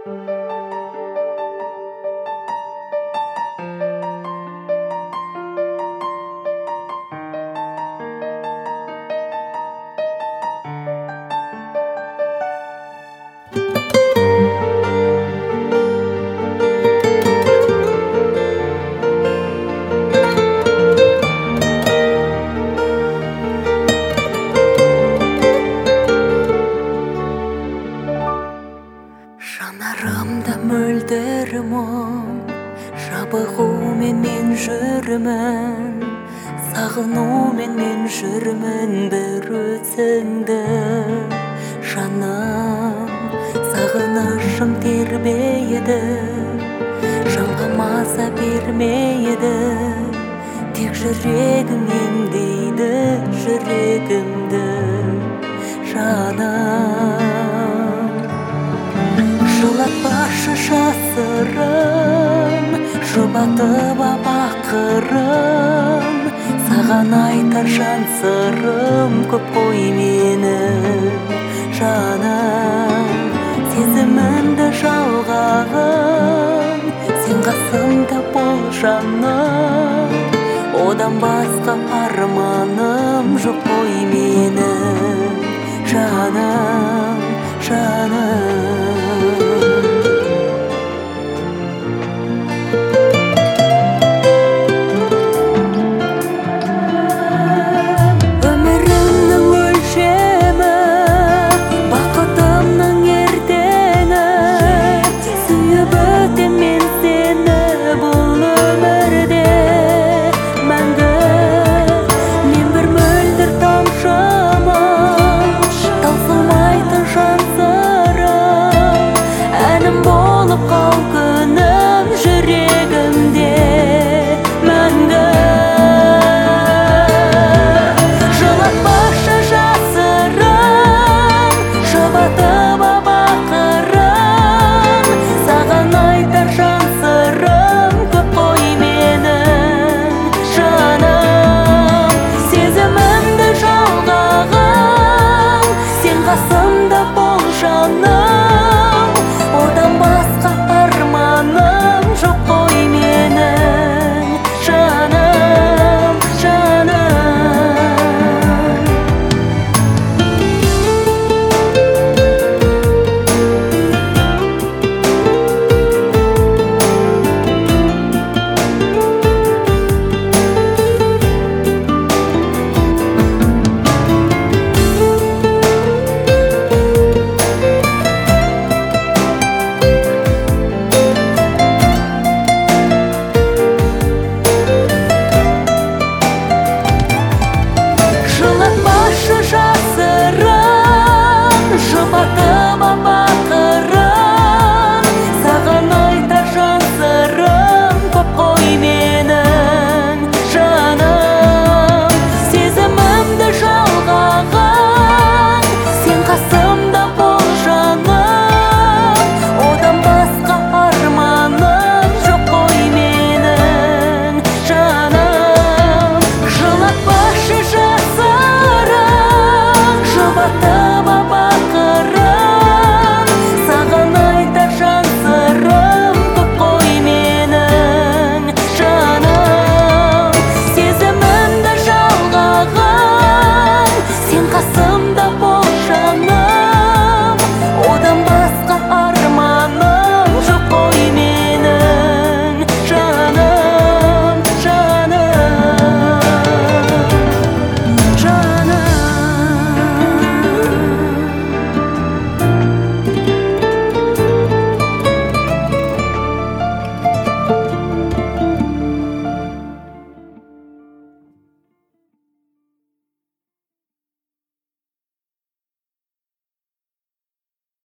Жанарымда мөлдір мұң, жабығумен мен жүрмін, сағынумен мен жүрмін бір өзіңді. Жаным, сағынышым тербейді, жанға маза бермейді, тек жүрегің емдейді жүрегімді. Жаным, жылатпашы жасырын, жұбатып бақырым, саған айтар жан сырым көп қой менің. Жаным, сезімімді жалғағын, сен қасымда бол жаным, одан басқа арманым жоқ қой менің. Жаным,